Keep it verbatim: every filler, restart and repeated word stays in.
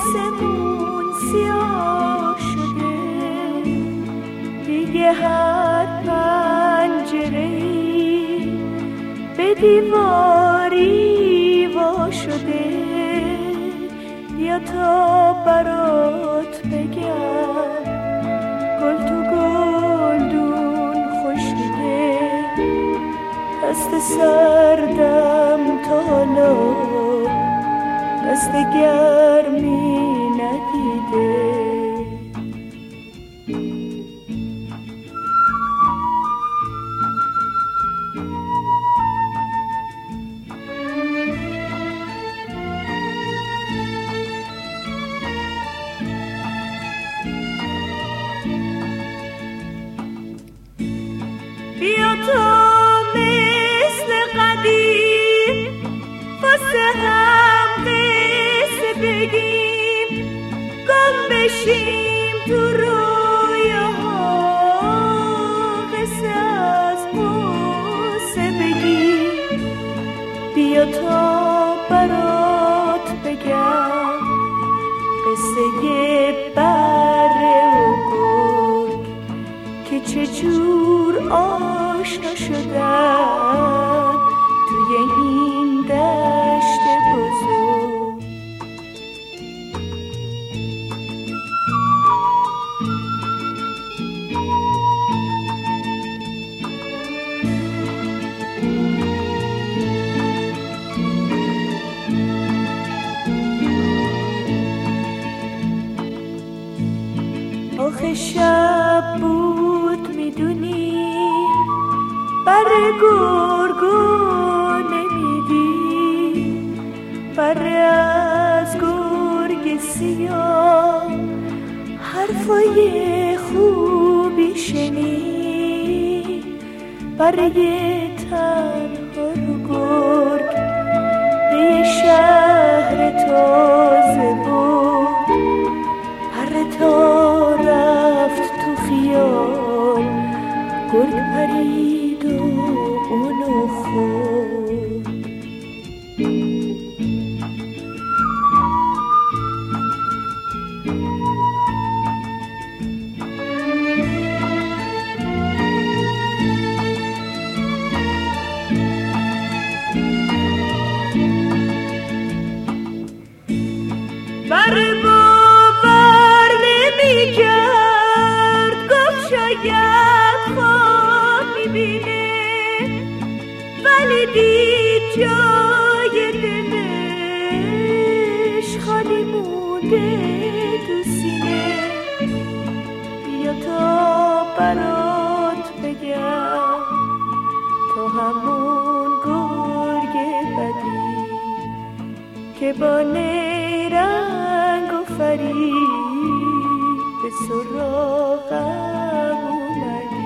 آسمون سیاه شده، دیگه هر پنجره‌ای به دیواری وا شده. بیا تا برات بگم گل تو گلدون خشکیده، دست سردم تا حالا دست گرمی ندیده. بیا تا مثل قدیم واسه هم قصه بگیم، گم بشیم تو رویاها، قصه از قصه بگیم. بیا تا برات بگم قصه بره و گرگ که چجور آشنا شدن توی این دشت بزرگ. آخه شب بود میدونی بره گرگو نمیدی، بره از گرگ سیاه حرفای خوبی شنید، بره تنها رو گرگ به یه شهر تازه بود، پره تا رفت تو خیال گرگ پرید و اونو خورد. بره باور نمی کرد، گفت شاید خواب میبینه، ولی دید جای دلش خالی مونده تو سینه. بیا تا برات بگم تو همون گرگ بدی که با نیرنگ و فریب به سراغم اومدی.